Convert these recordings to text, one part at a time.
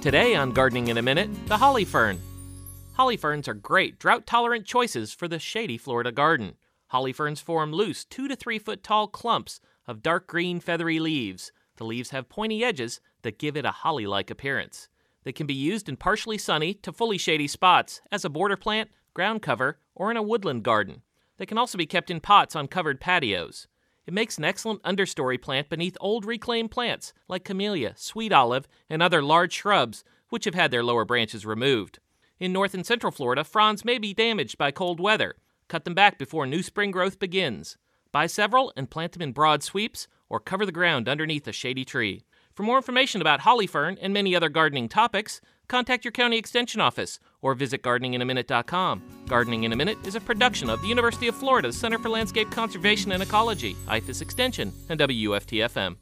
Today on Gardening in a Minute, the holly fern. Holly ferns are great, drought-tolerant choices for the shady Florida garden. Holly ferns form loose 2 to 3 foot tall clumps of dark green feathery leaves. The leaves have pointy edges that give it a holly-like appearance. They can be used in partially sunny to fully shady spots as a border plant, ground cover, or in a woodland garden. They can also be kept in pots on covered patios. It makes an excellent understory plant beneath old reclaimed plants like camellia, sweet olive, and other large shrubs which have had their lower branches removed. In North and Central Florida, fronds may be damaged by cold weather. Cut them back before new spring growth begins. Buy several and plant them in broad sweeps or cover the ground underneath a shady tree. For more information about holly fern and many other gardening topics, contact your county extension office or visit gardeninginaminute.com. Gardening in a Minute is a production of the University of Florida's Center for Landscape Conservation and Ecology, IFAS Extension, and WUFT-FM.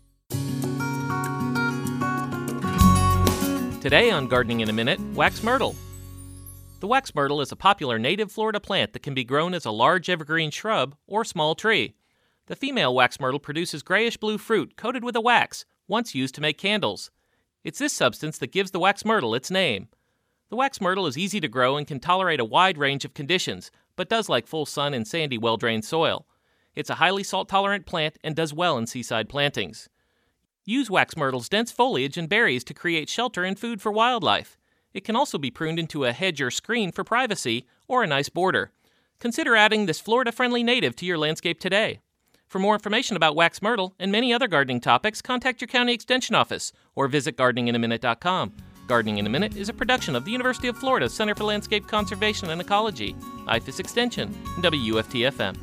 Today on Gardening in a Minute, wax myrtle. The wax myrtle is a popular native Florida plant that can be grown as a large evergreen shrub or small tree. The female wax myrtle produces grayish-blue fruit coated with a wax, once used to make candles. It's this substance that gives the wax myrtle its name. The wax myrtle is easy to grow and can tolerate a wide range of conditions, but does like full sun and sandy, well-drained soil. It's a highly salt-tolerant plant and does well in seaside plantings. Use wax myrtle's dense foliage and berries to create shelter and food for wildlife. It can also be pruned into a hedge or screen for privacy or a nice border. Consider adding this Florida-friendly native to your landscape today. For more information about wax myrtle and many other gardening topics, contact your county extension office or visit gardeninginaminute.com. Gardening in a Minute is a production of the University of Florida's Center for Landscape Conservation and Ecology, IFAS Extension, and WUFT-FM.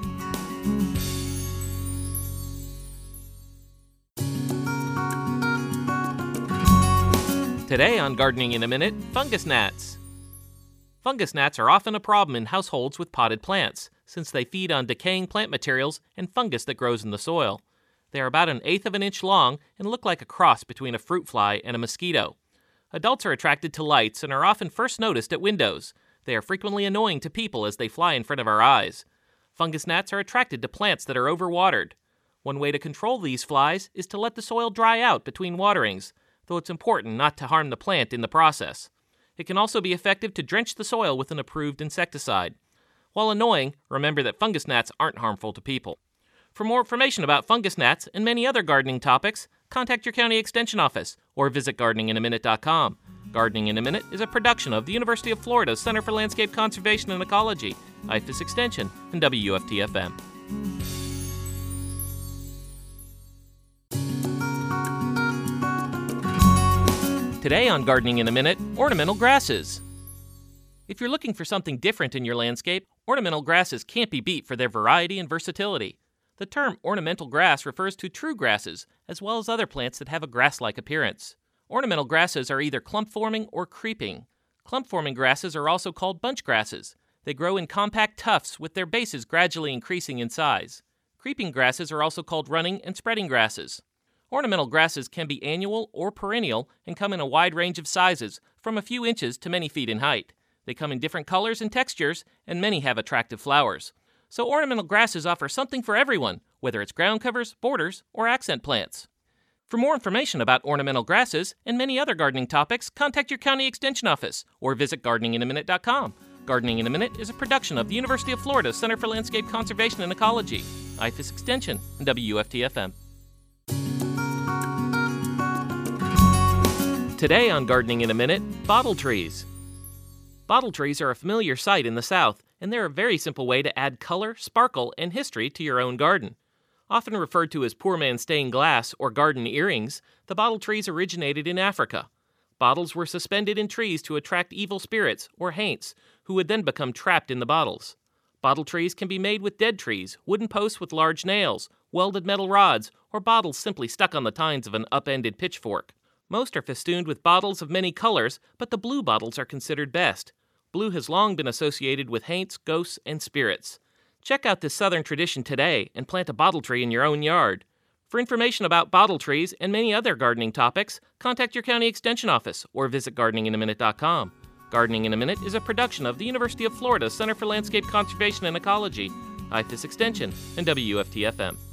Today on Gardening in a Minute, fungus gnats. Fungus gnats are often a problem in households with potted plants, since they feed on decaying plant materials and fungus that grows in the soil. They are about 1/8 of an inch long and look like a cross between a fruit fly and a mosquito. Adults are attracted to lights and are often first noticed at windows. They are frequently annoying to people as they fly in front of our eyes. Fungus gnats are attracted to plants that are overwatered. One way to control these flies is to let the soil dry out between waterings, though it's important not to harm the plant in the process. It can also be effective to drench the soil with an approved insecticide. While annoying, remember that fungus gnats aren't harmful to people. For more information about fungus gnats and many other gardening topics, contact your county extension office or visit gardeninginaminute.com. Gardening in a Minute is a production of the University of Florida's Center for Landscape Conservation and Ecology, IFAS Extension, and WUFT-FM. Today on Gardening in a Minute, ornamental grasses. If you're looking for something different in your landscape, ornamental grasses can't be beat for their variety and versatility. The term ornamental grass refers to true grasses, as well as other plants that have a grass-like appearance. Ornamental grasses are either clump-forming or creeping. Clump-forming grasses are also called bunch grasses. They grow in compact tufts with their bases gradually increasing in size. Creeping grasses are also called running and spreading grasses. Ornamental grasses can be annual or perennial and come in a wide range of sizes, from a few inches to many feet in height. They come in different colors and textures, and many have attractive flowers. So ornamental grasses offer something for everyone, whether it's ground covers, borders, or accent plants. For more information about ornamental grasses and many other gardening topics, contact your county extension office or visit gardeninginaminute.com. Gardening in a Minute is a production of the University of Florida's Center for Landscape Conservation and Ecology, IFAS Extension, and WUFT-FM. Today on Gardening in a Minute, bottle trees. Bottle trees are a familiar sight in the South, and they're a very simple way to add color, sparkle, and history to your own garden. Often referred to as poor man's stained glass or garden earrings, the bottle trees originated in Africa. Bottles were suspended in trees to attract evil spirits, or haints, who would then become trapped in the bottles. Bottle trees can be made with dead trees, wooden posts with large nails, welded metal rods, or bottles simply stuck on the tines of an upended pitchfork. Most are festooned with bottles of many colors, but the blue bottles are considered best. Blue has long been associated with haints, ghosts, and spirits. Check out this southern tradition today and plant a bottle tree in your own yard. For information about bottle trees and many other gardening topics, contact your county extension office or visit gardeninginaminute.com. Gardening in a Minute is a production of the University of Florida's Center for Landscape Conservation and Ecology, IFAS Extension, and WUFT-FM.